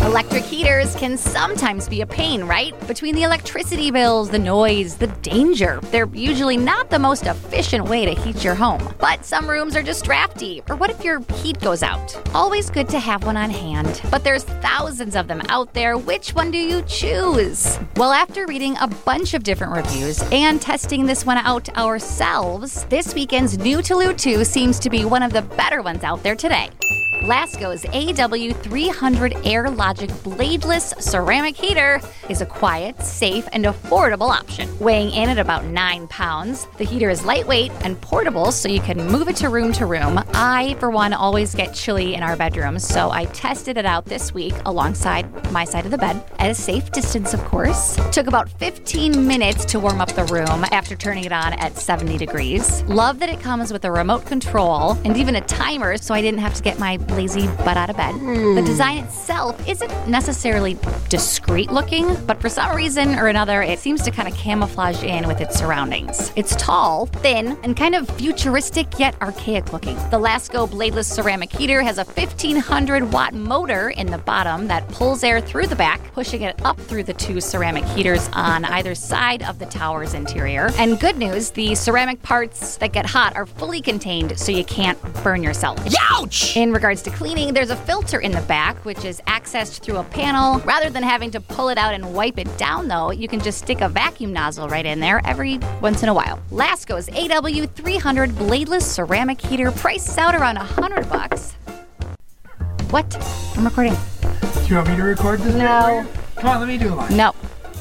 Electric heaters can sometimes be a pain, right? Between the electricity bills, the noise, the danger, they're usually not the most efficient way to heat your home. But some rooms are just drafty, or what if your heat goes out? Always good to have one on hand. But there's thousands of them out there. Which one do you choose? Well, after reading a bunch of different reviews and testing this one out ourselves, this weekend's new Toulouse 2 seems to be one of the better ones out there today. Lasko's AW300 AirLogic bladeless ceramic heater is a quiet, safe, and affordable option. Weighing in at about 9 pounds, the heater is lightweight and portable, so you can move it to room. I, for one, always get chilly in our bedrooms, so I tested it out this week alongside my side of the bed at a safe distance, of course. Took about 15 minutes to warm up the room after turning it on at 70 degrees. Love that it comes with a remote control and even a timer, so I didn't have to get my lazy butt out of bed. The design itself isn't necessarily discreet looking, but for some reason or another, it seems to kind of camouflage in with its surroundings. It's tall, thin, and kind of futuristic yet archaic looking. The Lasko bladeless ceramic heater has a 1500-watt motor in the bottom that pulls air through the back, pushing it up through the two ceramic heaters on either side of the tower's interior. And good news, the ceramic parts that get hot are fully contained, so you can't burn yourself. Ouch! In regards to cleaning, there's a filter in the back, which is accessed through a panel. Rather than having to pull it out and wipe it down, though, you can just stick a vacuum nozzle right in there every once in a while. Lasko's AW300 bladeless ceramic heater prices out around $100. What? I'm recording. Do you want me to record this? No. Come on, let me do one. No.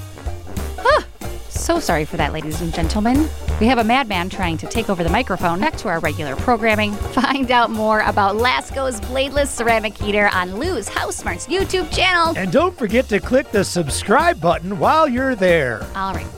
So sorry for that, ladies and gentlemen. We have a madman trying to take over the microphone. Back to our regular programming. Find out more about Lasko's bladeless ceramic heater on Lou's House Smarts YouTube channel. And don't forget to click the subscribe button while you're there. All right.